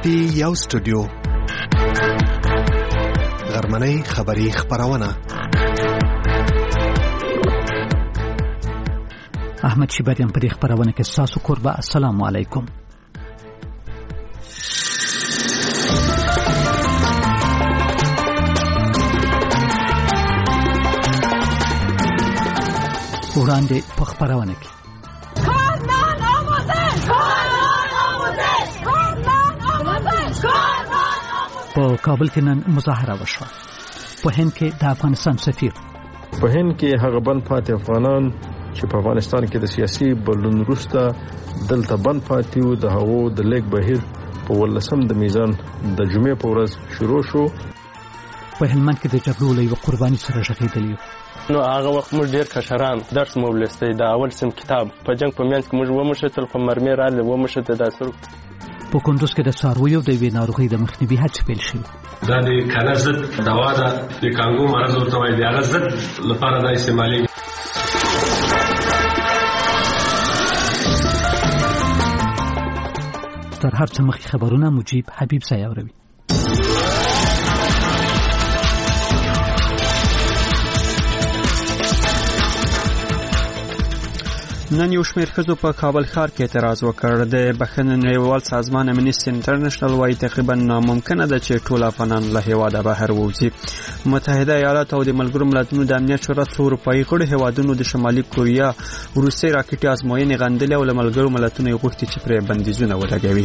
دی یو سټوډیو غرمنۍ خبری خبرونه احمد شیبریان په دې خبرونه کې تاسو قربا السلام علیکم. وړاندې په خبرونه کې په کابل کې نن مظاهره وشوه. په هند کې د افغانستان سفیر په هند کې هغه بند پاتې افغانان چې په افغانستان کې د سیاسي بدلون وروسته دلته بند پاتې وو د هغو د لیک بهیر په 18 د میزان د جمعې په ورځ شروع شو. په هلمند کې د جګړو له یوه قرباني سره ژغېدلي نو هغه وخت موږ ډېر کشران درس مو ولوستی د اول سم کتاب په جنګ په منځ کې موږ وموښتل خو مرمۍ راغلې وموښته د اثر. په کندوز کې د څارویو د یوې ناروغۍ د مخنیوي هڅې پیل شوې. دا د کانر ضد دوا ده د کانګو مرض ورته وایي د هغه ضد لپاره دا استعمالي. تر هر څه مخکې خبرونه مجيب حبیب صاحب اوروي. نن یو شمېر ښځو په کابل ښار کې اعتراض وکړ. د بخښنې نړیوال سازمان امنیسټي انټرنیشنل وايي تقریبا ناممکنه ده چې ټول افغانان له هیواده بهر ووځي. متحده ایالات او د ملګرو ملتونو د امنیت شورا څو اروپایي غړو هیوادونو د شمالي کوریا روسي راکټي ازموینې غندلې او له ملګرو ملتونو یې غوښتي چې پرې بندیزونه ولګوي.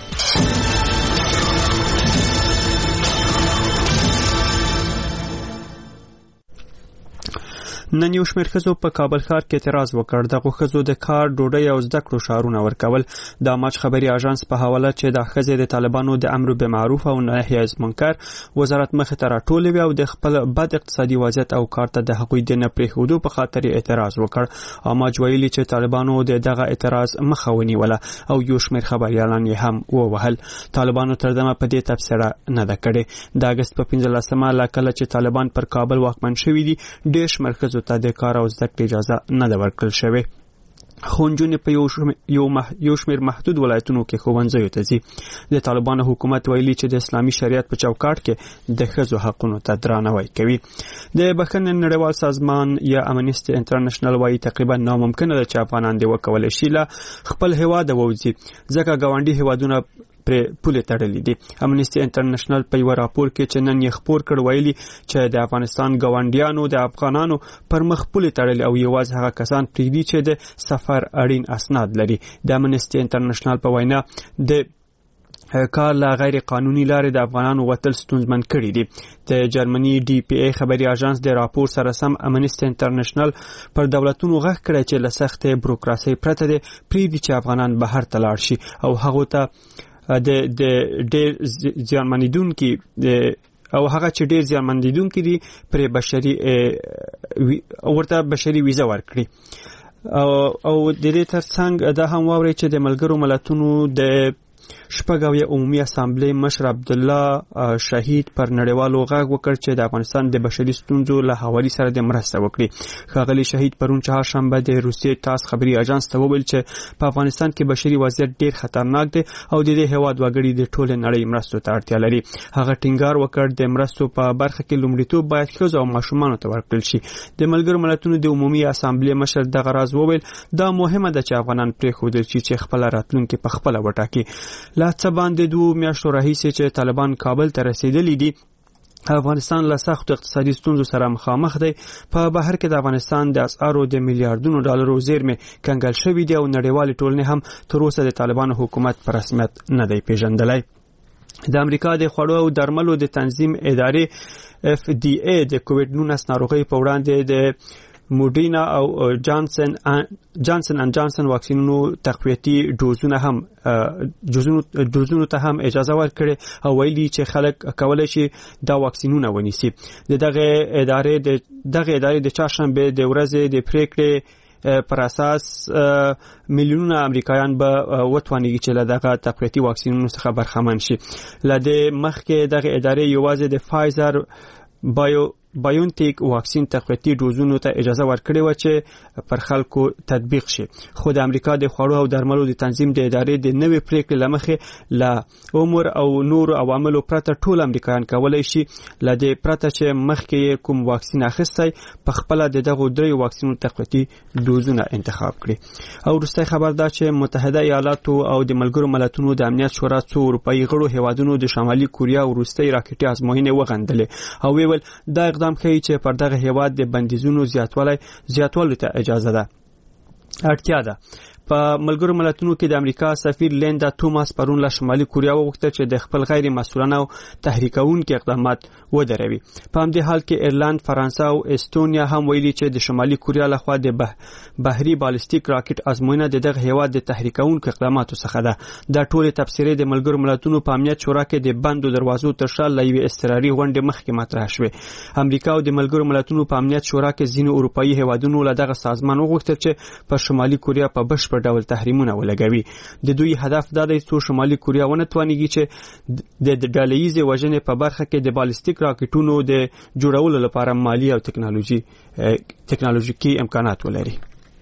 نن یو شمېر ښځو په کابل ښار کې اعتراض وکړ. دغه ښځو د کار ډوډۍ او زده کړو شعارونه ورکول. د اماج خبري اژانس په حواله چې د ښځې د طالبانو د امر بالمعروف او نهي عن المنکر وزارت مخې ته راټولوي او د خپل بد اقتصادي وضعیت او کار ته د حقوقي د نه پرېښودو په خاطر اعتراض وکړ. اماج ویلي چې طالبانو دغه اعتراض مخه ونیوله او یو شمېر خبريالان یې هم ووهل. طالبانو تر دمه په دې تبصره نه ده کړې. د اگست په 15مه لا کله چې طالبان پر کابل واکمن شوي دي ډېر شمېر ښځو ته د کار او زده کړې اجازه نه ده ورکړل شوې. خونجونې په یو شمېر محدود ولایتونو کې ښوونځیو ته ځي. د طالبانو حکومت ویلي چې د اسلامي شریعت په چوکاټ کې د ښځو حقونو ته درناوی کوي. د بخښنې نړیوال سازمان یا امنیسټي انټرنیشنل وايي تقریبا ناممکنه ده چې افغانان دې وکولی شي له خپل هیواده ووځي ځکه ګاونډي هیوادونه پر پوله تړلې دي. امنیسټي انټرنیشنل په یو راپور کې چې نن یې خبر کړ ویلي چې د افغانستان ګاونډیانو د افغانانو پر مخ پوله تړلې او یوازې هغه کسان پریږدي چې د سفر اړین اسناد لري. د امنیسټي انټرنیشنل په وینا د کار لا غیر قانوني لارې د افغانانو وتل ستونزمن کړي دي. د جرمني ډي پی ای خبري اژانس د راپور سره سم امنیسټي انټرنیشنل پر دولتونو غږ کړی چې له سختې بروکراسي پرته د پریږدي چې افغانان بهر ته لاړ شي او هغه ته د ډېر زیانمنیدونکي او هغه چې ډېر زیانمنیدونکي دي پر بشري ورته بشري ویزه ورکړي. او د دې ترڅنګ دا هم واوري چې د ملګرو ملتونو د شپږاویه عمومي اسامبلې مشر عبد الله شهید پر نړیوالو غږ وکړ چې د افغانستان د بشري ستونزو له حوالې سره د مرسته وکړي. ښاغلي شهید پرون چهارشنبه د روسیې تاس خبري اژانس ته وویل چې په افغانستان کې بشري وضعیت ډېر خطرناک دی او د دې هیواد وګړي د ټول نړۍ مرستو ته اړتیا لري. هغه ټینګار وکړ د مرستو په برخه کې لومړیتوب باید ښځو او ماشومانو ته ورکړل شي. د ملګرو ملتونو د عمومي اسامبلې مشر دغه راز وویل دا مهمه ده چې افغانان پرېښودل شي چې خپل راتلونکي په خپل وټاکي. لا څه باندې 2 میاشتو راهیسې چې طالبان کابل ته رسیدلي دي افغانستان له سختو اقتصادي ستونزو سره مخامخ دی. په بهر کې د افغانستان د اسعارو د میلیارډونو ډالرو زیرمې کنګل شوې دي او نړیوالې ټولنې هم تر اوسه د طالبانو حکومت په رسمیت نه دی پیژندلی. د امریکا د خوړو او درملو د تنظیم ادارې FDA د کووډ-19 ناروغۍ په وړاندې د موډینا او جانسن اند جانسن واکسینونو تقویتي دوزونو ته هم اجازه ورکړي او ویلي چې خلک کولای شي دا واکسینونه ونیسي. دغه ادارې د چهارشنبه د ورځې د پریکړې پر اساس میلیونونه امریکایان به وتوانیږي چې له دغه تقویتي واکسینونو څخه برخمن شي. له دې مخکې دغه ادارې یوازې د فایزر بایونټیک واکسین تقویتي ډوزونو ته اجازه ورکړې و چې پر خلکو تطبیق شي. خو د امریکا د خوړو او درملو د تنظیم د ادارې د نوې پریکړې لمخې له عمر او نور عواملو پرته ټول امریکایان کولای شي له دې پرته چې مخکې کوم واکسین اخیستی په خپل دغه درې واکسینونو تقویتي ډوزونه انتخاب کړي. او وروستی خبر دا چې متحده ایالاتو او د ملګرو ملتونو د امنیت شورا څو اروپایي غړو هیوادونو د شمالي کوریا وروستۍ راکټي ازموینې وغندلې او ویل دا اقدام کوي چې پر دغه هیواد د بندیزونو زیاتوالي ته اجازه ده. اړتیا ده. په ملګرو ملتونو کې د امریکا سفیر لیندا توماس پرون له شمالي کوریا وغوښتل چې د خپل غیر مسؤلانه او تحریکونکو اقدامات ودروي. په همدې حال کې ایرلند، فرانسه او استونیا هم ویلي چې د شمالي کوریا لخوا د بحري بالستیک راکټ ازموینه دغه هیواد د تحریکونکو اقداماتو څخه ده. دا ټول تفسیرې د ملګرو ملتونو په امنیت شورا کې د بندو دروازو تر شا له یوې اضطراري غونډې مخکې مطرح شوې. امریکا او د ملګرو ملتونو په امنیت شورا کې ځینو اروپایي هیوادونو له دغه سازمان وغوښتل چې په شمالي کوریا په بشپړ ډول تحریمونه ولګوي. د دوی هدف دا دی چې شمالي کوریا ونه توانیږي چې د ډله‌ییزې وژنې په برخه کې د بالستیک راکټونو د جوړولو لپاره مالی او تکنالوژیکي امکانات ولري.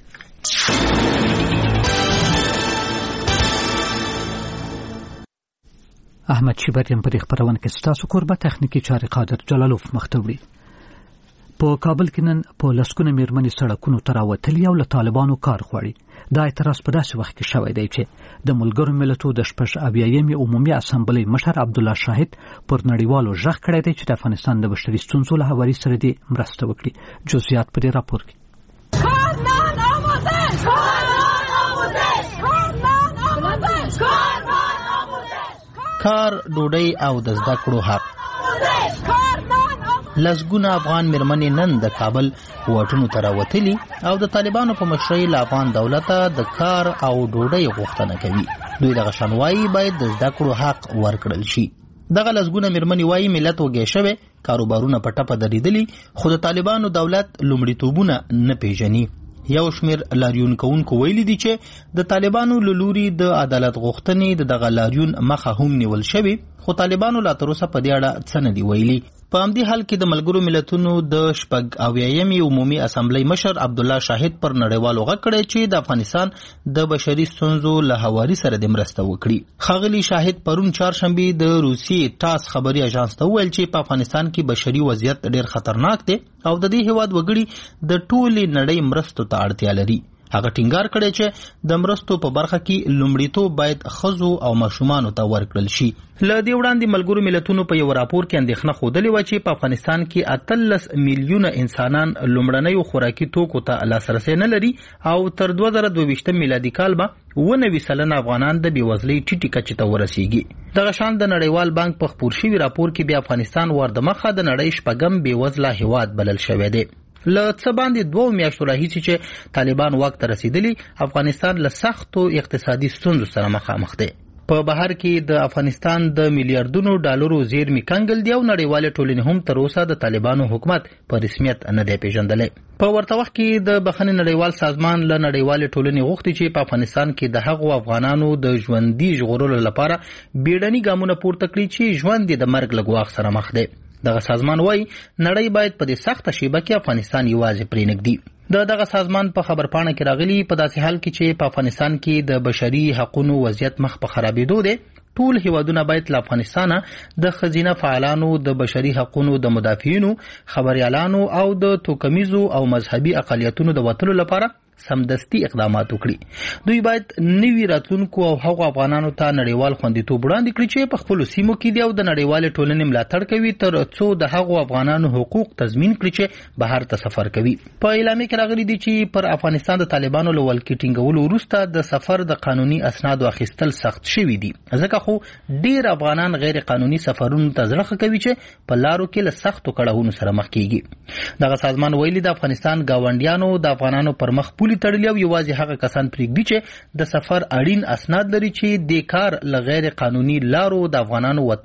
احمد شیبریم په خبرونه کې ستاسو کوربه تخنیکی چاري قادر جلالوف مختوری. په کابل کې نن په لسکونه میرمنې سړکونو ته راوتلي او له طالبانو کار غواړي. دا اعتراض په داسې وخت کې شوی دی چې د ملګرو ملتونو د 80 عمومي اسامبلې مشر عبدالله شاهد پر نړیوالو ژغ کړی دی چې د افغانستان د بشري ستونزو له هواري سره دې مرسته وکړي. جزئیات په دې راپور کې. کار، ډوډۍ او د زده کړو حق. لسګونه افغان میرمنې نن د کابل واټونو ته راوتلي او د طالبانو په مشرۍ له افغان دولته د کار او ډوډۍ غوښتنه کوي. دوی دغه شان وایي باید د زده کړو حق ورکړل شي. دغه لسګونه میرمنې وایي ملت وږی شوی، کاروبارونه په ټپه درېدلي، خو د طالبانو دولت لومړیتوبونه نه پیژني. یو شمیر لاریون کوونکو ویلي دي چې د طالبانو له لوري د عدالت غوښتنې د دغه لاریون مخه هم نیول شوی، خو طالبانو لا تر اوسه په دې اړه څه نه دي ویلي. په همدې حال کې د ملګرو ملتونو د 80 عمومي اسامبلې مشر عبدالله شاهد پر نړیوالو غږ کړی چې د افغانستان د بشري ستونزو له هواري سره د مرسته وکړي. ښاغلي شاهد پرون چهارشنبه د روسیې ټاس خبري اژانس ته وویل چې په افغانستان کې بشري وضعیت ډېر خطرناک دی او د دې هیواد وګړي د ټولې نړۍ مرستو ته اړتیا لري. هغه ټینګار کړی چې د مرستو په برخه کې لومړیتوب باید ښځو او ماشومانو ته ورکړل شي. له دې وړاندې ملګرو ملتونو په یو راپور کې اندېښنه ښودلې وه چې په افغانستان کې 18 میلیونه انسانان لومړنیو خوراکي توکو ته لاسرسی نه لري او تر 2022 میلادي کال به 90% افغانان د بېوزلۍ ټیټې کچې ته ورسیږي. دغه شان د نړیوال بانک په خپور شوي راپور کې بیا افغانستان وردمخه د نړۍ 8م بېوزله هیواد بلل شوی دی. له څه باندې 2 میاشتو راهیسې چې طالبان واک ته رسیدلي، افغانستان له سختو اقتصادي ستونزو سره مخامخ دی. په بهر کې د افغانستان د میلیارډونو ډالرو زیرمې کنګل دی او نړیوالې ټولنې هم تر اوسه د طالبانو حکومت په رسمیت نه دی پیژندلی. په ورته وخت کې د بخښنې نړیوال سازمان له نړیوالې ټولنې غوښتي چې په افغانستان کې د هغو افغانانو د ژوندي ژغورلو لپاره بیړني ګامونه پورته کړي چې ژوند د مرګ له ګواښ سره مخ دی. دغه سازمان وایي نړۍ باید په دې سخته شیبه کې افغانستان یوازې پرېنږدي. دغه سازمان په خبرپاڼه کې راغلي په داسې حال کې چې په افغانستان کې د بشري حقوقو وضعیت مخ په خرابېدو دی، ټول هیوادونه باید له افغانستانه د ښځینه فعالانو، د بشري حقوقو د مدافعینو، خبریالانو او د توکمیزو او مذهبي اقلیتونو د وتلو لپاره سمدستي اقدامات وکړي. دوی باید نوي راتلونکو او هغو افغانانو ته نړیوال خوندیتوب وړاندې کړي چې په خپلو سیمو کې دي او د نړیوالې ټولنې ملاتړ کوي تر څو د هغو افغانانو حقوق تضمین کړي چې بهر ته سفر کوي. په اعلامیه کې راغلي دي چې پر افغانستان د طالبانو له ولکې ټینګولو وروسته د سفر د قانوني اسنادو اخیستل سخت شوي دي، ځکه خو ډېر افغانان غیر قانوني سفرونو ته زړه ښه کوي چې په لارو کې له سختو کړاوونو سره مخ کیږي. دغه سازمان ویلي د افغانستان ګاونډیانو د افغانانو پر مخ پولې تړلي او یوازې هغه کسان پرېږدي چې د سفر اړین اسناد لري چې د کار له غیر قانوني لارو د افغانانو وتل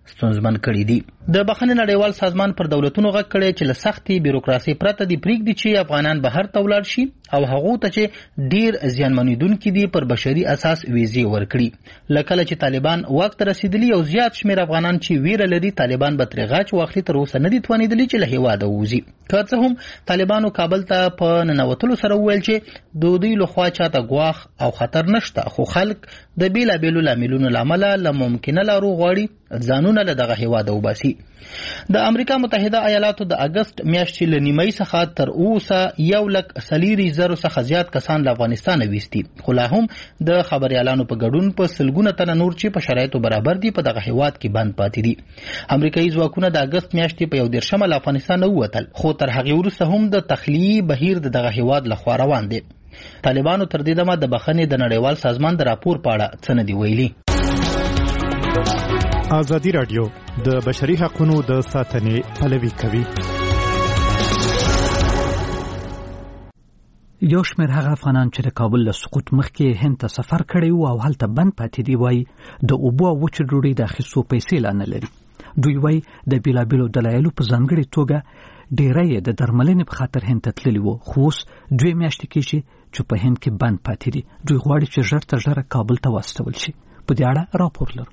ستونزمن کړي دي. د بخښنې نړیوال سازمان پر دولتونو غږ کړی چې له سختې بیروکراسي پرته دې پرېږدي چې افغانان بهر ته ولاړ شي او هغو ته چې ډیر زیانمنېدونکي دي پر بشري اساس ویزې ورکړي. له کله چې طالبان واک ته رسېدلي او زیات شمېر افغانان چې ویره لري طالبان به ترې غاچ واخلي تر اوسه نه دي توانېدلي چې له هېواده ووځي. که څه هم طالبانو کابل ته په ننوتلو سره وویل چې د دوی لخوا چاته ګواښ او خطر نشته، خو خلک د بېلابېلو لاملونو له امله له ممکنه لارو غواړي ځانونه له دغه هېواده وباسي. د امریکا متحده ایالاتو د اګست میاشتې له نیمایي څخه تر اوسه 140,000 څخه زیات کسان له افغانستانه ویستي، خو لا هم د خبریالانو په ګډون په سلګونه تنه نور چې په شرایطو برابر دي په دغه هېواد کې بند پاتې دي. امریکایي ځواکونه د اګست میاشتې په 21 له افغانستانه ووتل، خو تر هغې وروسته هم د تخلیې بهیر د دغه هېواد لخوا روان دی. طالبانو تر دې دمه د بخښنې د نړیوال سازمان د راپور په اړه څه نه دي ویلي. ازادي راډیو د بشري حقوقو د ساتنې پلوي کوي. یو شمېر هغه افغانان چې د کابل له سقوط مخکې هند ته سفر کړی و او هلته بند پاتې دي وایي د اوبو او وچې ډوډۍ د اخیستو پیسې لا نه لري. دوی وایي د بېلابېلو دلایلو په ځانګړې توګه ډېری د درملنې په خاطر هند ته تللي وو، خو اوس 2 میاشتې کېږي چې په هند کې بند پاتې دي. دوی غواړي چې ژر تر ژره کابل ته واستول شي. په دې اړه راپور لرو.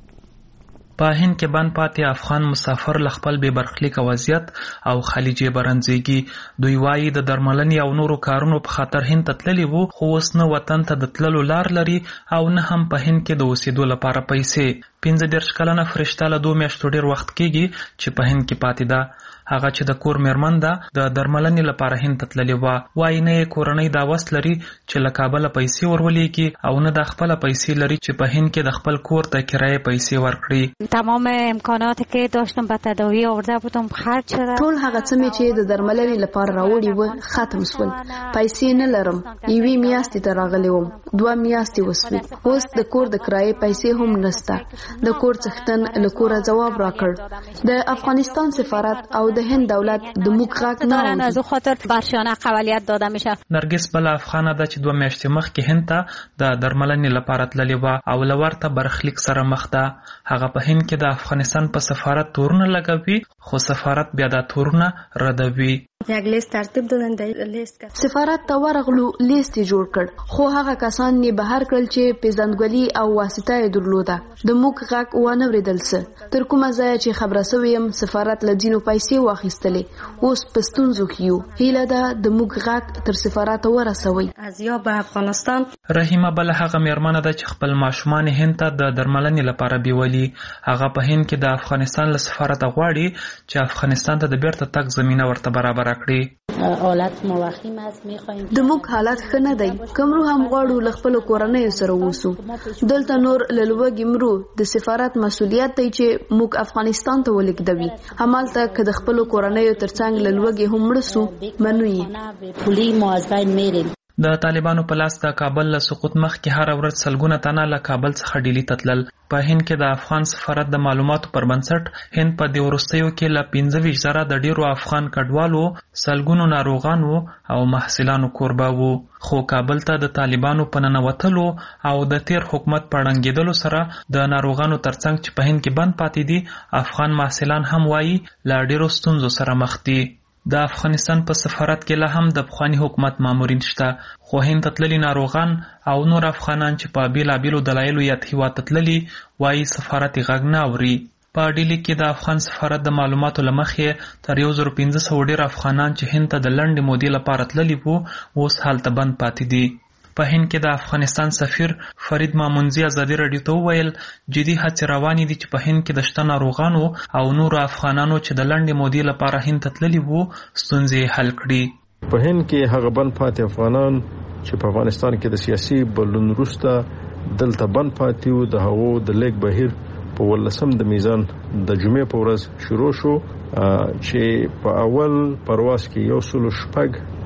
په هند کې بند پاتې افغان مسافر له خپل بې برخلیکه وضعیت او خلیجې برنځېږي. دوی وایي د درملنې او نورو کارونو په خاطر هند ته تللي وو، خو اوس نه وطن ته د تللو لار لري او نه هم په هند کې د اوسېدو لپاره پیسې. 15 کلنه فرشته له 2 میاشتو ډېر وخت کېږي چې په هند کې پاتې ده. هغه چې د کور میرمن ده د درملنې لپاره هند ته تللې وه. وایي نه یې کورنۍ دا وس لري چې له کابله پیسې ورولېږي او نه د خپله پیسې لري چې په هند کې د خپل کور ته کرایه پیسې ورکړي. تمام امکاناتی که داشتم به تداوی آورده بودم خرج شده. ټول هغه څه مې چې د درملنې لپاره راوړي و ختم شول. پیسې نه لرم. 1 میاشتې ته راغلی وم، 2 میاشتې وسوې. اوس د کور د کرایې پیسې هم نشته. د کور څښتن له کوره ځواب راکړ. د افغانستان سفارت او د هند دولت د موږ غږ نه اوري. از خاطر برشانه قبولیت داده میشه. نرګس بل افغانه ده چې 2 میاشتې مخکې هند ته د درملنې لپاره تللې وه او له ورته برخلیک سره مخ ده. هغه په هند کې د افغانستان په سفارت تورونه لګوي، خو سفارت بیا دا تورونه ردوي. یک لیست ترتیب دادن د لیست سفارت ته ورغلو، لیست جوړ کړ، خو هغه کسان یې بهر کړل چې پیژندګلوي او واسطه یې درلوده. د موږ غږ ونه اورېدل څه. تر کومه ځایه چې خبره سوې یم سفارت له ځینو پیسې واخیستلې. اوس په ستونزو کې یو. هیله ده د موږ غږ تر سفارت ورسوي. از یا به افغانستان. رحیمه بل هغه میرمنه ده چې خپل ماشومان هند ته د درملنې لپاره بیولي. هغه په هند کې د افغانستان له سفارت غواړي چې افغانستان ته د بیرته تګ زمینه ورته برابر کړي. حالت موخیم است، میخوایم د موږ حالت ښه نه دی. کومرو هم غواړو له خپل کورنۍ سره ووسو. دلته نور لږ مرو د سفارت مسؤلیت دی چې موږ افغانستان ته ولګدوي. همالته که د خپل کورنۍ ترڅنګ لږ هم مړسو منوي. پولی مو از بین میریم. د طالبانو په لاس د کابل له سقوط مخکې هر ورځ سلګونه تنه له کابل څخه ډیلی ته تلل. په هند کې د افغان سفارت د معلوماتو پر بنسټ هند په دې وروستیو کې له 15,000 د ډیرو افغان کډوالو، سلګونو ناروغانو او محصلانو کوربه وو. خو کابل ته د طالبانو په ننوتلو او د تیر حکومت په ړنګېدلو سره د ناروغانو ترڅنګ چې په هند کې بند پاتې دي، افغان محصلان هم وایي له ډیرو ستونزو سره مخ دي. د افغانستان په سفارت کې لا هم د پخواني حکومت مامورین شته، خو هند ته تللي ناروغان او نور افغانان چې په بېلابېلو دلایلو یاد هېواد ته تللي وایي سفارت یې غږ نه اوري. په ډیلي کې د افغان سفارت د معلوماتو له مخې تر 1500 ډېر افغانان چې هند ته د لنډې مودې لپاره تللي وو اوس هلته بند پاتې دي. په هند کې د افغانستان سفیر فرید مامونزي ازادي راډیو ته وویل جدي هڅې روانې دي چې په هند کې د شته ناروغانو او نورو افغانانو چې د لنډې مودې لپاره هند ته تللي وو ستونزې حل کړي. په هند کې هغه بند پاتې افغانان چې په افغانستان کې د سیاسي بدلون وروسته دلته بند پاتې وو د هغو د لیک بهیر په 18 د میزان د جمعې په ورځ شروع شو چې په اول پرواز کې 106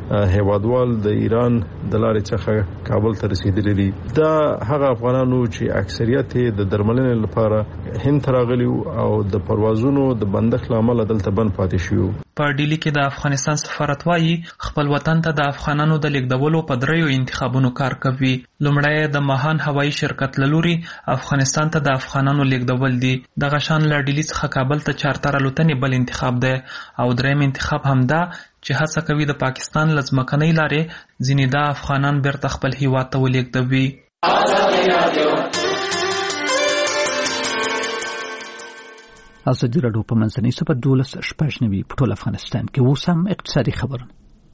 هیوادوال د ایران د لارې څخه کابل ته رسیدلي دي. دا هغه افغانانو چې اکثریت د درملنې لپاره هند ته راغلي او د پروازونو د بندښت لامل دلته بند پاتې شو. په ډیلی کې د افغانستان سفارت وايي خپل وطن ته د افغانانو د لیږدولو په دریو انتخابونو کار کوي. لومړی د مهان هوایي شرکت لوري افغانستان ته د افغانانو لیږدول دي. دغه شان له ډیلی څخه کابل ته چارتر الوتنې بل انتخاب دی او دریم انتخاب هم ده چې هڅه کوي د پاکستان له ځمکنۍ لارې ځینې د افغانان بیرته خپل هیواد ته ولېږدوي. ازادي راډیو په منځنۍ سپه 12 په ټول افغانستان کې اوس هم اقتصادي خبرونه.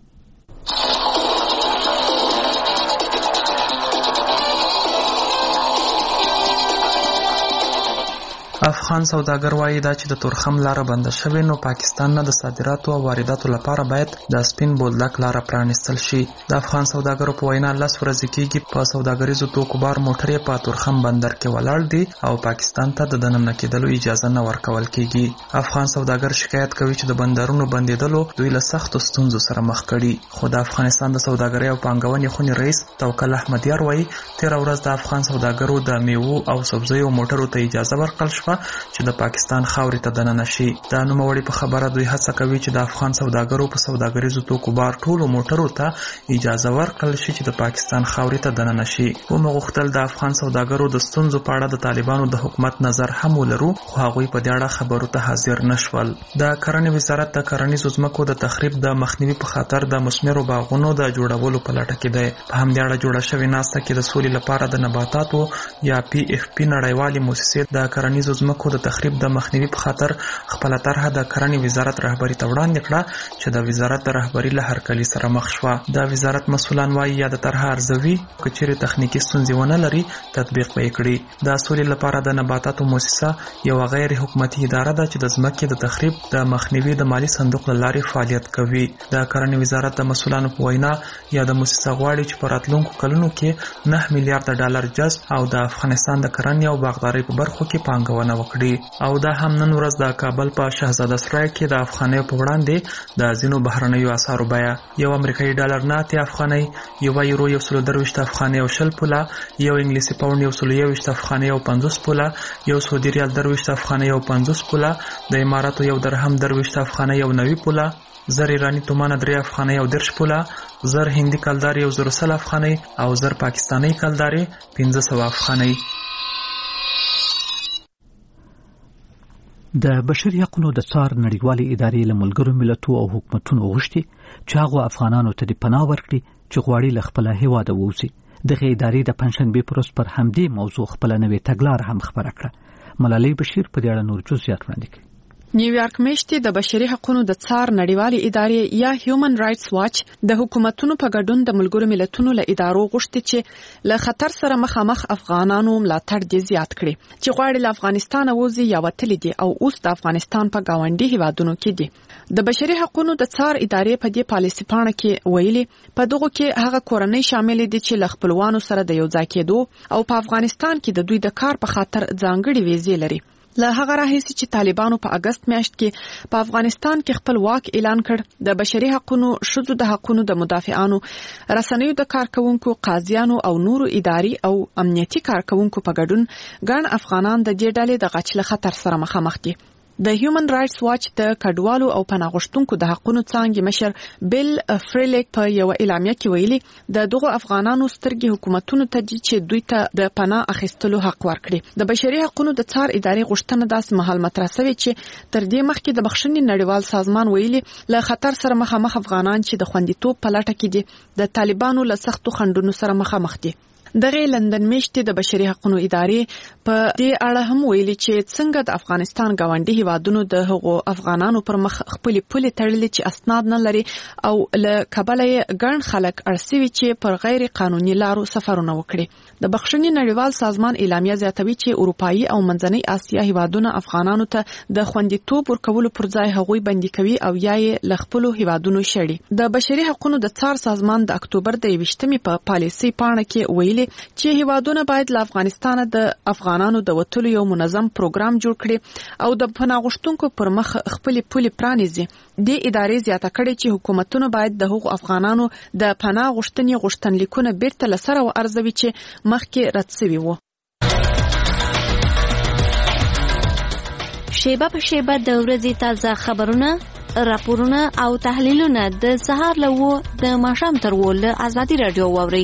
افغان سوداګر وايي دا چې د تورخم لاره بنده شوې نو پاکستان نه د صادراتو او وارداتو لپاره باید د سپین بولدک لاره پرانیستل شي. د افغان سوداګرو په وینا 10 ورځې کېږي په سوداګریزو توکو بار موټرې په تورخم بندر کې ولاړ دي او پاکستان ته د دننه کېدلو اجازه نه ورکول کېږي. افغان سوداګر شکایت کوي چې د بندرونو بندیدلو دوی له سختو ستونزو سره مخ کړي. خو د افغانستان د سوداګرۍ او پانګونې خونې رئیس توکل احمدیار وايي 13 ورځ د افغان سوداګرو د میوو او سبزیو موټرو ته اجازه ورکړل شوه چې د پاکستان خاورې ته دننه شي. د نوموړي په خبره دوی هڅه کوي چې د افغان سوداګرو په سوداګریزو توکو بار ټولو موټرو ته اجازه ورکړل شي چې د پاکستان خاورې ته دننه شي. ومو غوښتل د افغان سوداګرو د ستونزو په اړه د طالبانو د حکومت نظر هم ولرو خو هغوی په دې اړه خبرو ته حاضر نشول. د کرنې وزارت د کرنیزو ځمکو د تخریب د مخنیوي په خاطر د مثمرو باغونو د جوړولو په لټه کې دی. په همدې اړه جوړه شوې ناسته کې د سولې لپاره د نباتاتو یا PFP نړیوالې موسسې د کرنیزو ځمکو د تخریب د مخنیوي په خاطر خپل طرحه د کرنې وزارت رهبری ته وړاندې کړه چې د وزارت د رهبری له هرکلي سره مخ شوه. د وزارت مسولان وايي یا د طرحه ارزوي کچېرې تخنیکی ستونزې ونه لري تطبیق به یې کړي. د سولې لپاره د نباتاتو موسسه یو غیر حکومتي اداره ده چې د ځمکې د تخریب د مخنیوي د مالی صندوق له لارې فعالیت کوي. د کرنې وزارت د مسولانو په وینا یا د موسسه غواړي چې په راتلونکو کلونو کې 9 میلیارډ ډالر جذب او د افغانستان د کرنې او باغدارۍ په برخو کې پانګونه وکړي. او دا هم نن ورځ د کابل په شهزاده سرای کې د افغانیو په وړاندې د ځینو بهرنیو اسعارو بیه یو امریکایي ډالر 9 افغانۍ، یو یورو 123 افغانۍ او 20 پوله، یو انګلیسي پاوند 121 افغانۍ او 50 پوله، یو سعودي ریال 23 افغانۍ او 50 پوله، د اماراتو یو درهم 23 افغانۍ او 90 پوله، زر ایرانی تومان 3 افغانۍ او 10 پوله، زر هندي کلدار 110 افغانۍ او زر پاکستانی کلدار 1500 افغانۍ. د بشري حقوقو د څار نړیوالې ادارې له ملګرو ملتونو او حکومتونو غوښتي چې هغه افغانانو ته د پناه ورکړي چې غواړي له خپل هیواده ووځي. دغه ادارې د پنځشنبه پر ورځ پر همدې موضوع خپل نوې تګلارې هم خبره کړه. ملالۍ بشیر په دې اړه نور جزئیات وړاندې کوي. نیویارک میاشتې د بشري حقوقو د څار نړیوالې ادارې یا هیومن رائټس واچ د حکومتونو په ګډون د ملګرو ملتونو له ادارو غوښتي چې له خطر سره مخامخ افغانانو ملاتړ دې زیات کړي چې غواړي له افغانستان ووځي یا وتلي دي او اوس د افغانستان په گاونډي هیوادونو کې دي. د بشري حقوقو د څار ادارې په دې پالیسي پاڼه کې ویلي په دغه کې هغه کورنۍ شامل دي چې له خپلوانو سره د یو ځای کېدو او په افغانستان کې د دوی د کار په خاطر ځانګړي ویزې لري. له هغه راهیسې چې طالبانو په اگست میاشت کې په افغانستان کې خپل واک اعلان کړ د بشري حقوقو شذو د حقوقو د مدافعانو رسنیو د کارکونکو قاضیانو او نورو اداري او امنیتي کارکونکو په ګډون ګڼ افغانان د دې ډلې د غچ له خطر سره مخامخ دي. د هیومن رائټس واچ د کډوالو او پناه غوښتونکو د حقوقو څانګې مشر بیل فریلیک په یو اعلامیه کې ویلي د دغو افغانانو سترګې حکومتونو ته چې دوی ته د پناه اخیستلو حق ورکړي. د بشري حقوقو د څار ادارې غوښتنه داسې مهال مطرح شوې چې تر دې مخکې د بخښنې نړیوال سازمان ویلي له خطر سره مخامخ افغانان چې د خوندیتوب په لټه کې دي د طالبانو له سختو خنډونو سره مخامخ دي. دغه لندن میاشتې د بشري حقوقو ادارې په دې اړه هم ویلي چې څنګه د افغانستان گاونډي هیوادونو د هغو افغانانو پر مخ خپل پولې تړلې چې اسناد نه لري او له کابل ګڼ خلک ارسوي چې پر غیر قانوني لارو سفرونه وکړي. د بخښنې نړیوال سازمان اعلامیه زیاتوي چې اروپایي او منځنۍ اسیا هیوادونه افغانانو ته د خوندیتوب ورکولو پر ځای هغوی بندي کوي او یا یې له خپل هیوادونو شړي. د بشري حقوقو د څار سازمان د اکتوبر د 20 په پالیسي پاڼه کې ویلي چې هیوادونه باید له افغانستان د افغانانو د وټولو یو منظم پروګرام جوړ کړي او د پناه غوښتونکو پر مخ خپل پولي پرانیزي. د ادارې زیاته کړې چې حکومتونه باید د هغو افغانانو د پناه غوښتنې غوښتنلیکونه بیرته لسره وارزوي چې مخکې رد شوي وو. شیبه په شیبه د ورځې تازه خبرونه، راپورونه او تحلیلونه د سهار له 9 د ماښام تر 10 له ازادي رادیو واورئ.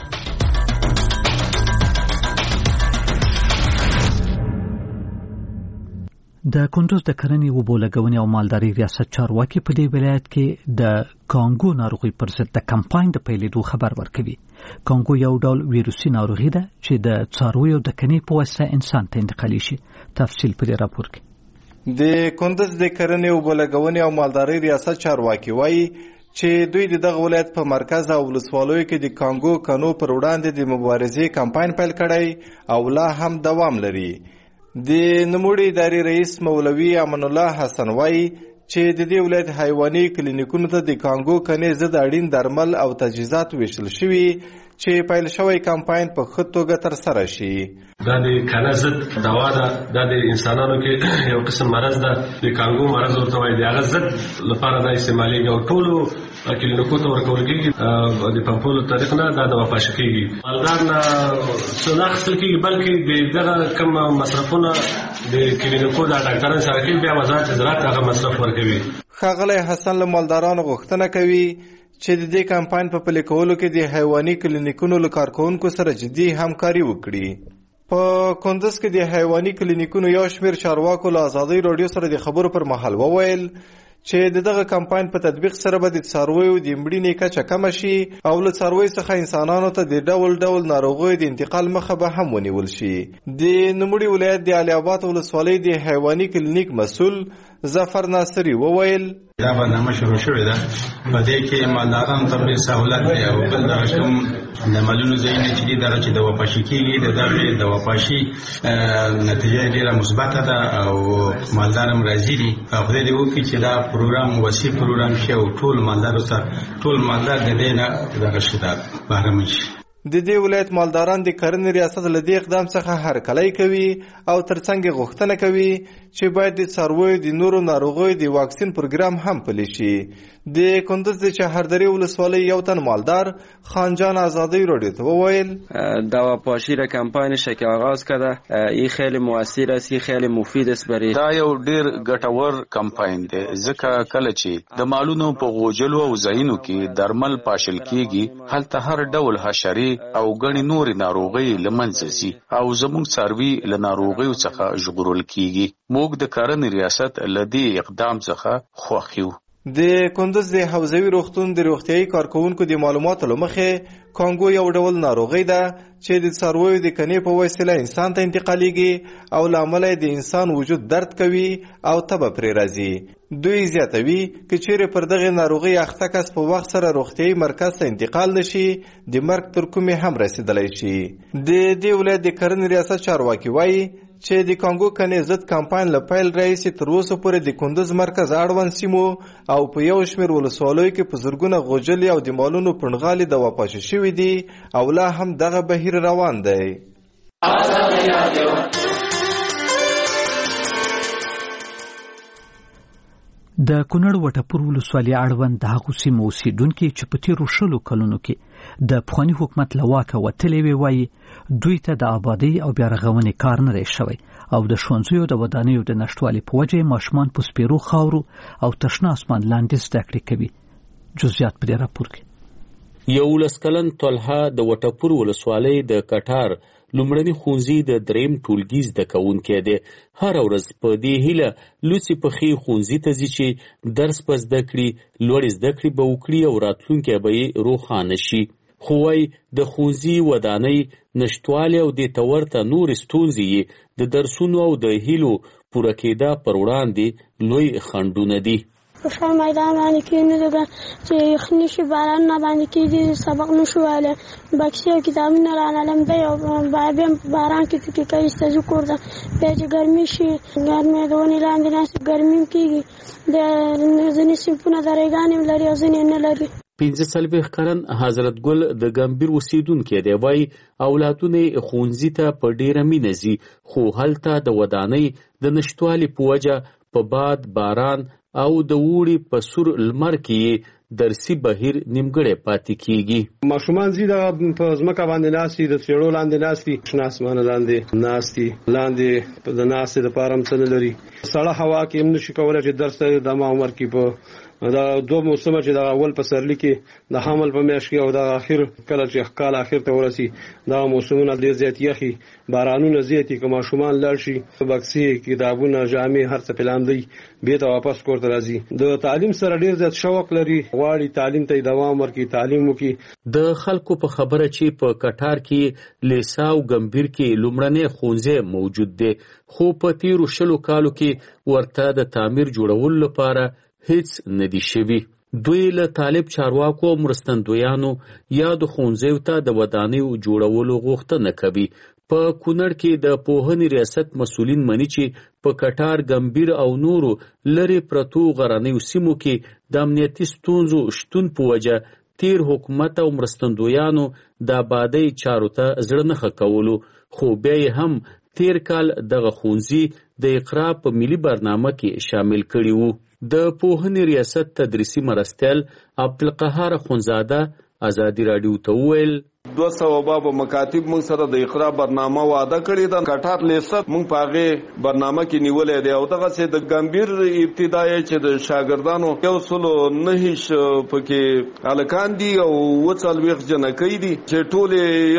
د کندوز د کرنې اوبو لګونې او مالدارۍ ریاست چارواکي په دې ولایت کې د کانګو ناروغي پر ضد د کمپاین د پیلېدو خبر ورکوي. کانګو یو ډول ویروسي ناروغي ده چې د څارویو د کنې په واسطه انسان ته انتقالي شي. تفصیل په دې راپور کې. د کندوز د کرنې اوبو لګونې او مالدارۍ ریاست چارواکي وایي چې دوی دغه ولایت په مرکز او ولسوالیو کې د کانګو کنو پر وړاندې د مبارزې کمپاین پیل کړی او لا هم دوام لري. د نوموړي ادارې رئیس مولوي امان الله حسن وایي چې د دې ولایت حیواني کلینیکونو ته د کانګو کنې ضد اړین درمل او تجهیزات ویشل شوي چې پیل شوی کمپاین په ښه توګه ترسره شي. دا د کنه ضد دوا ده، دا د انسانانو کې یو قسم مرض ده، د کانګو مرض ورته وایي. د هغه ضد لپاره دا استعمالیږي او ټولو کلینیکو ته ورکول کېږي د پمپولو طریق نه دا دوا پاشل کېږي. مالدار نه څه نه اخیستل کېږي بلکې د دغه کم مصرفونه د کلینیکو د ډاکټرانو سره کوي، بیا وزارت زراعت هغه مصرف ورکوي. ښاغلی حسن له مالدارانو غوښتنه کوي چې د دې کمپاین په پلي کولو کې د حیواني کلینیکونو له کارکوونکو سره جدي همکاري وکړي. په کندوز کې د حیواني کلینیکونو یو شمېر چارواکو له ازادۍ راډیو سره د خبرو پر مهال وویل چې دغه کمپاین په تطبیق سره به د څارویو د مړینې کچه کمه شي او له څارویو څخه انسانانو ته د ډول ډول ناروغیو د انتقال مخه به هم ونیول شي. د نوموړي ولایت د علي آباد ولسوالۍ د حیواني کلینیک مسؤل ظفر ناصري وویل دا برنامه شروع شوې ده، په دې کې مالدارانو ته ډېر سهولت دی او بل دغه کوم د مالونو ځایونه چې دي دغه چې دوا پاشي کېږي د دغې دوا پاشي نتیجه ډېره مثبته ده او مالدار هم راضي دي. خدای دې وکړي چې دا پروګرام وسیع پروګرام شي او ټول مالدارو ته ټول مالدار د دې نه دغه شي بهرمن شي. د دې ولایت مالداران د کرنې ریاست له دې اقدام څخه هرکلی کوي او ترڅنګ غوښتنه کوي چې باید د څارویو د نورو ناروغیو د واکسین پروګرام هم پلی شي. د کندوز د چهردری ولسوالۍ یو تن مالدار خانجان آزادی راډیو ته وویل دواپاشی را کمپاینش که آغاز کرده این خیلی مؤثر است، این خیلی مفید است برای دا یو ډیر ګټور کمپاین دی ځکه کله چې د مالونو په غوجلو او ځایونو کې درمل پاشل کیږي هلته هر ډول حشري او ګڼې نورې ناروغۍ له منځه ځي او زموږ څاروي له ناروغیو څخه ژغورل کیږي. موږ د کرنې ریاست له دې اقدام څخه خوښ یو. د کندوز د حوزوي روغتون د روغتیايي کارکوونکو د معلوماتو له مخې کانګو یو ډول ناروغي ده چې د څارویو د کنې په وسیله انسان ته انتقالیږي او له امله د انسان وجود درد کوي او تبه پرې راځي. دوی زیاتوي که چیرې پر دغه ناروغي اخته کس په وخت سره روغتیايي مرکز ته انتقال نشي د مرګ تر کومې هم رسیدلی شي. د دې ولایت د کرنې ریاست چارواکي وایي چې د کانګو کنې ضد کمپاین له پیل راهیسې تر اوسه پورې د کندوز مرکز اړوند سیمو او په یو شمېر ولسوالیو کې په زرګونه غوجلې او د مالونو پنډغالې دوا پاشل شوي دي او لا هم دغه بهیر روان دی. د کونړ وټپور ولسوالۍ اړوند د هغو سیمو اوسېدونکي چې په تېرو 20 کلونو کې د پخواني حکومت له واکه وتلي وي وایي دوی ته د آبادۍ او بیا رغونې کار نه دی شوی او د ښوونځیو د ودانیو د نشتوالي په وجه ماشومان په سپېرو خاورو او تشنه اسمان لاندې زده کړې کوي. جزئیات په دې راپور کې. 11 کلن طلحه د وټپور ولسوالۍ د کټار لومړني ښوونځي د دریم ټولګي زده کوونکی دی. هر ورځ په دې هیله لوڅې پښې ښوونځي ته ځي چې درس به زده کړي، لوړې زده کړې به وکړي او راتلونکی به یې روښانه شي. خو وایي د ښوونځي ودانۍ نشتوالی او دې ته ورته نورې ستونزې یې د درسونو او د هیلو پوره کېدا پر وړاندې لوی خنډونه دي. په شا میدان باندې کې نه ده چې یخني شي، باران نه باندې کېږي، سبق نه شو ویلی، بکسې او کتابونه رانهلم دی او بیا هم باران کې ټوټې کوي ستاسو کور ته. بیا چې ګرمي شي، ګرمي د ونې لاندې ناست ګرمي هم کېږي. د ځینې صنفونه درېګانې هم لري او ځینې نه لري. 15 کلن حضرت ګل د ګمبیر اوسیدونکی دی. وایي اولادونه ښوونځي ته په ډیره مینه ځي، خو هلته د ودانۍ د نشتوالي په وجه په باد، باران او د اوړي په سور لمر کې درسي بهیر نیمګړی پاتې کیږي. ماشومان زی د په ځمکه باندې ناستي، د څېړو لاندې ناستي، شنه اسمانه لاندې ناستي، لاندې د ناستې دپاره هم څه نه لري. سړه هوا کې هم نشي کولی چې درس ته د ما عمر کې په دا دوه موسمه چې د اول پسرلی کې د حمل په میاشت کې او د اخر کله چې کال اخر ته ورسي دا موسمونه ډېر زیات یخي، بارانونه زیاتي. که ماشومان لاړ شي بکسې، کتابونه، جامې، هر څه پلان دی بیرته واپس کور ته راځي. د تعلیم سره ډېر زیات شوق لري، غواړي تعلیم ته دوام ورکړي، تعلیم وکړي. د خلکو په خبره چې په کټار کې لیسا او ګمبیر کې لومړنی ښوونځی موجود دی، خو په تیرو 20 کالو کې ورته د تعمیر جوړولو لپاره هیڅ ندی شوی. دوی له طالب چارواکو مرستندویانو یا د ښوونځیو ته د ودانیو جوړولو غوښتنه کوي. په کونړ کې د پوهنې ریاست مسؤلین مني چې په کټار، ګمبیر او نورو لرې پرتو غرنیو سیمو کې د امنیتي ستونزو شتون په وجه تیر حکومت او مرستندویانو د آبادۍ چارو ته زړه نه ښه کولو، خو بیا یې هم تیر کال دغه ښوونځي د اقرا په ملي برنامه کې شامل کړي وو. د پوهنې ریاست تدریسي مرستیال عبدالقهار اخونزاده ازادي راډیو ته وویل 200 باب مکاتب مونږ سره د اقرا برنامه وعده کړې ده. کټار لیست مونږ په هغه برنامه کې نیولې ده او دغه سه د ګمبیر ابتدایي چې د شاګردانو 109 پکې الکان دي او 40 جنکې دي چې ټول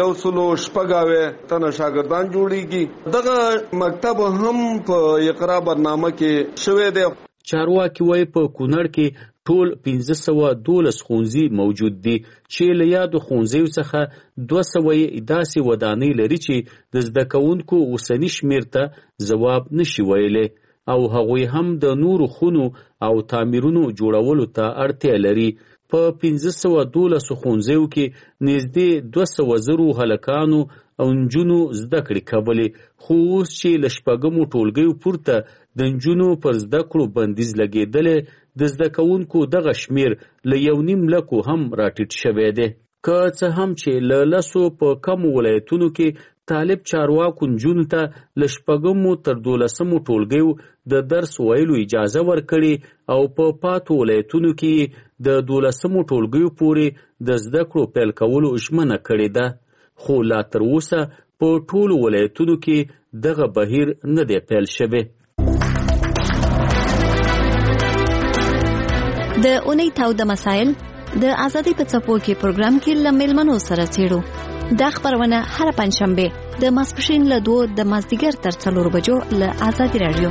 116 تنه شاګردان جوړيږي. دغه مکتب هم په اقرا برنامه کې شوې ده. چارواکي وایي په کونړ کې ټول 1512 ښوونځي موجود دي چې له یادو ښوونځیو څخه 200 داسې ودانۍ لري چې د زده کوونکو اوسني شمېر ته ځواب نشي ویلی او هغوی هم د نورو خونو او تعمیرونو جوړولو ته اړتیا لري. په 1512 ښوونځیو کې نږدې 200,000 هلکانو او نجونو زده کړې کولې، خو اوس چې له شپږمو ټولګیو پورته د نجونو پر زده کړو بندیز لګېدلی، د زده کوونکو دغه شمیر له 1.5 لکو هم راټیټ شوی دی. که څه هم چې له 10 په کمو ولایتونو کې طالب چارواکو نجونو ته له 8 تر 12 ټولګیو د درس ویلو اجازه ورکړي او په پاتو ولایتونو کې د 12 ټولګیو پورې د زده کړو پیل کولو ژمنه کړې ده، خو لا تر اوسه په ټولو ولایتونو کې دغه بهیر نه دی پیل شوی. د اونۍ تاوده مسایل د ازادي په څپو کې پروګرام کې له میلمنو سره څېړو. دا خبرونه هر پنځشنبه د ماسپښین له 2 د مازدیګر تر 4 بجو له ازادي رادیو.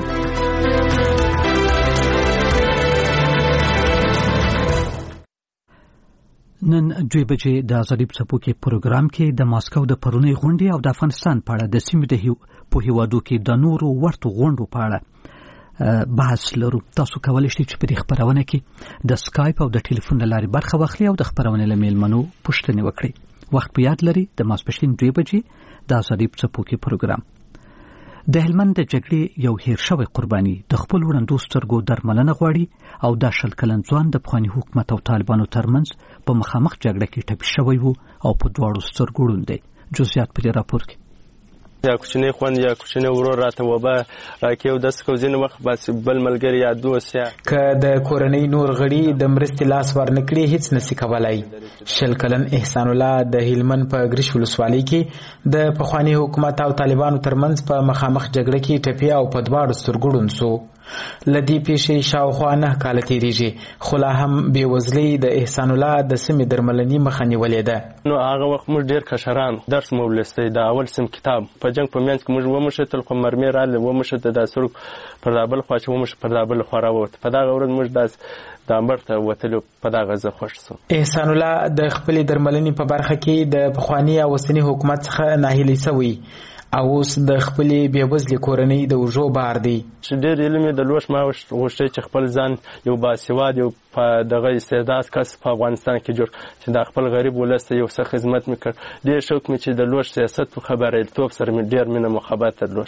نن 2 بجې د ازادي په څپو کې پروګرام کې د ماسکو د پرونی غونډې او د افغانستان په اړه د سیمې د هیوادو کې د نورو ورته غونډو په اړه بحث لرو. تاسو کولی شئ چې په دې خبرونه کې د سکایپ او د ټلیفون لارې برخه واخلئ او د خبرونې له میلمنو پوښتنې وکړئ. وخت په یاد لري د ماسپښین 2 بجې د ازادي په څپو کې پروګرام. د هلمند د جګړې یو هیر شوی قرباني د خپل وړاندو سترګو درملنه غواړي او دا 20 کلن ځوان د پخواني حکومت او طالبانو ترمنځ په مخامخ جګړه کې ټپي شوی وو او په دواړو سترګو ړوند دی. جزئیات په دې راپور کې. یا کوچنی خوند یا کوچنی ورور راته وبا راکې او داس کوزینه وخت بس بل ملګری یا دوست یا که د کورنۍ نور غړي د مرستې لاس ورنکړي هیڅ نسی کولای. 20 کلن احسان الله د هلمند په ګریش ولسوالۍ کې د پخواني حکومت او طالبانو ترمنځ په مخامخ جګړه کې ټپي او په دواړو سترګو ړوند شو. لدی پیښې شاوخوا 9 کاله تیریږي، خو لا هم بېوزلۍ د احسان الله د سمې درملنې مخه نیولې ده. نو هغه وخت موږ ډېر کشران درس مو ولستی د اول سم کتاب په جنګ په منځ کې موږ ومشتل، خو مرمۍ راغله ومشته د سرک پر دابل خوا چې ومش پر دابل خوا راووت. په دغه ورځ موږ داس د امبر ته وتلو، په دغه زه خوښ شوم. احسان الله د خپلې درملنې په برخه کې د پخواني او اوسني حکومت څخه ناهیلی شوی او اوس د خپلې بېوزلې کورنۍ د اوږو بار دی. چې ډېر علم یې درلوش ما غوښتې چې خپل ځان یو باسواد یو په دغه استعداد کس په افغانستان کې جوړ چې د خپل غریب ولس ته یو څه خدمت مې کړ. ډېر شوق مې چې د لوش سیاست په خبرېدتوب سره مې ډېر مینه محبت درلوش.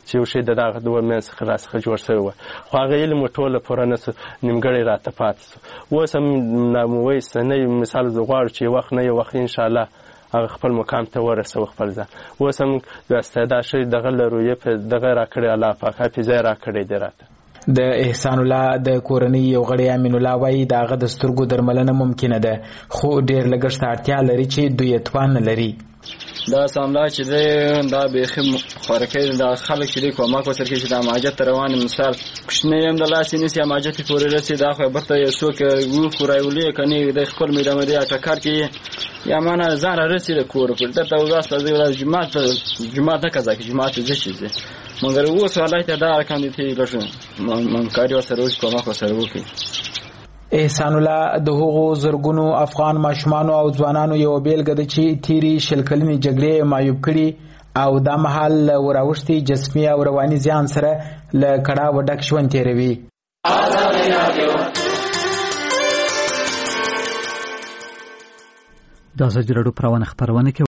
چې یو شی د دغه دوه منځ څخه راڅخه جوړ شوی و خو هغه علم ټوله پوره نه سو نیمګړی راته پاتې سو اوس هم ناموی سنوي مثال زه غواړو چې یو وخت نه یو وخت انشاءالله هغه خپل مقام ته ورسوه خپل ځان اوس هم د استعداد شوي دغه لرویه په دغه راکړی الله پاک حافظه یې راکړی دی راته د احسان الله د کورنۍ یو غړی امین الله وایي د هغه د سترګو درملنه ممکنه ده خو ډېر لګښت ته اړتیا لري چې دوی یې توان نه لري دا ساملا چې دی دا بیخي خوارکۍ دا خلک چې دی کومک ورسره کوي چې دا ماجت ته روان مثال کوچنی هم د لاسې نیسي یا ماجت یې پورې رسي دا خو برته یو څوک وخو رایولي کني د خپل میده مدې ټکر کې یا معنا ځان رسي د کور پر دته واسطه دی ورځ جمعه نه کزا کې جمعه ته شي مګر اوس ولای ته دا رقم دي لږه من کاری سره اوس کومک سره وکړي احسان الله د هغو زرګونو افغان ماشومانو او ځوانانو یو بیلګه ده چې تیری شل کلنې جګړې معیوب کړي او دا مهال وراوښتي جسمي او رواني زیان سره له کړاو ډک ژوند تیروي دا زجرړو پروانه خبرونه